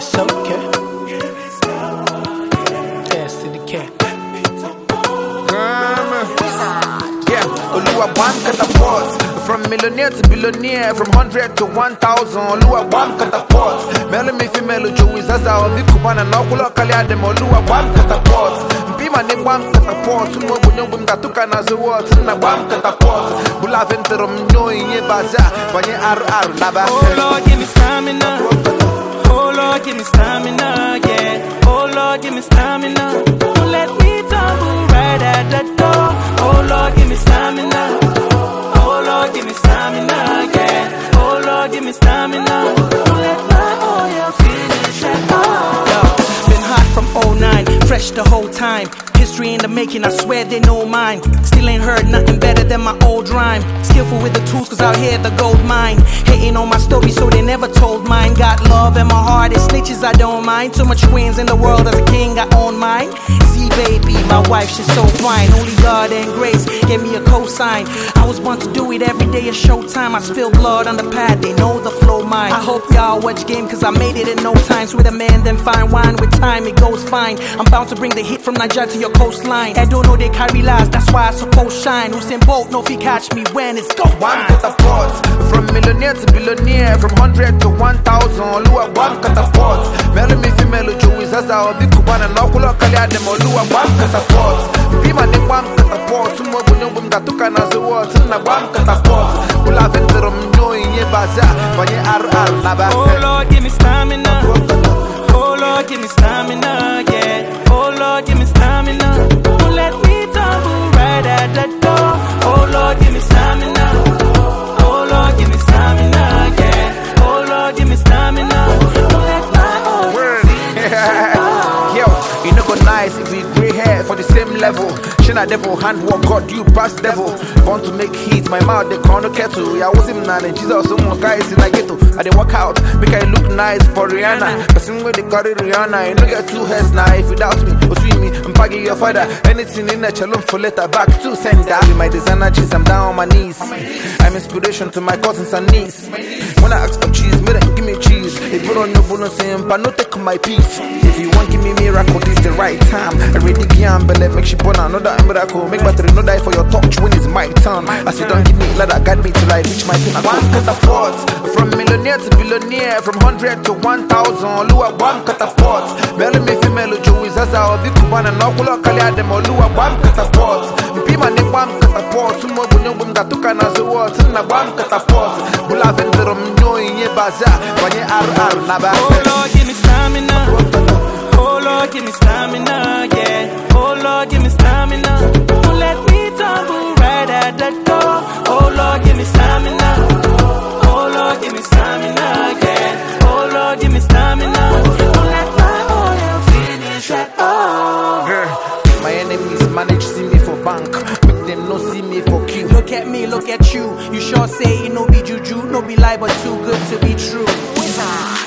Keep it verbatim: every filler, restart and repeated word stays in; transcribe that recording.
It's okay. Yes, to the cat. Yeah, Oluwa one catapult. From millionaire to billionaire, from hundred to one thousand. Oluwa one catapult. Melo mi fi melo jowi zaza obi kubana na okulo kali adem. Oluwa one catapult. Mpima ni one catapult. Sumo bunyo bumgatuka na zuwa tina one catapult. Bula ventero mnyo inye baza banye aru aru laba. Oh Lord, give me stamina. Oh Lord, give me stamina. Yeah. Oh Lord, give me stamina. Don't let me tumble right at the door. Oh Lord, give me stamina. Oh Lord, give me stamina. Yeah. Oh Lord, give me stamina. Don't let my oil finish at all. Yo, been hot from oh nine, fresh the whole time. History in the making, I swear they know mine. Still ain't heard nothing better than my old rhyme. Skillful with the tools, cause out here the gold mine. Hating on my story, so they never told mine. Got love in my heart, it's snitches I don't mind. Too much queens in the world, as a king I own mine. See baby, my wife, she's so fine. Only God and grace gave me a cosign. I was born to do it every day at showtime. I spill blood on the pad, they know the flow mine. I hope y'all watch game, cause I made it in no time. With a man, then fine wine, with time it goes fine. I'm bound to bring the hit from Nigeria to your coastline. I don't know they carry lies, that's why I suppose shine. Usain Bolt, no if he catch me when it's go one catapult. From millionaire to billionaire, from hundred to one thousand. Oluwa one catapult. Melo mi fi melo jowi zaza obi kubana na okulo kali adem. Oluwa one catapult. Mpima ni one catapult. Sumo bunyo bumgatuka na zuwa tina one catapult. Bula ventero mnyo inye baza banye aru aru laba. Oh Lord, give me stamina. Oh Lord, give me stamina. Yeah. Oh Lord, give me stamina. Don't let me tumble right at the door. Oh Lord, give me stamina. Oh Lord, give me stamina. Yeah. Oh Lord, give me stamina. Don't let my oil finish at all. Yo, you know go nice if we gray hair for the same level. Shina devil, handwork, God, you pass devil. Born to make heat, my mouth they call no kettle. Yeah, I was him nine and Jesus, some guys in I get to. I they work out, make I look nice for Rihanna. Person where they call it Rihanna, you know get two heads now. If you doubt me, or swing me, I'm packing your father. Anything in a chalum for letter back to send that. With my designer jeans, I'm down on my knees. I'm inspiration to my cousins and niece. When I ask for cheese, me then give me cheese. If you don't know bonus, but no take my piece. If you want give me miracle, this the right time. I really can't believe make she born another miracle. Make battery no die for your touch when it's my turn. I say don't give me ladder, guide me till I reach my pinnacle. One catapult. From millionaire to billionaire, from hundred to one thousand. Oluwa one catapult. Melo mi fi melo jowi zaza obi kubana na okulo kali adem. Oluwa one catapult. Mpima ni one catapult. Sumo bunyo bumgatuka na zuwa tina one catapult. Bula ventero mnyo inye baza banye aru aru laba. Oh Lord, give me stamina. Oh Lord, give me stamina. Yeah. Oh Lord, give me stamina. Don't let me tumble right at the door. Oh Lord, give me stamina. Oh Lord, give me stamina. Yeah. Oh Lord, give me stamina. Don't let my oil finish at all. Girl, my enemies manage see me for bank. Make them no see me for queue. Look at me, look at you. You sure say it no be juju, no be lie, but too good to be true.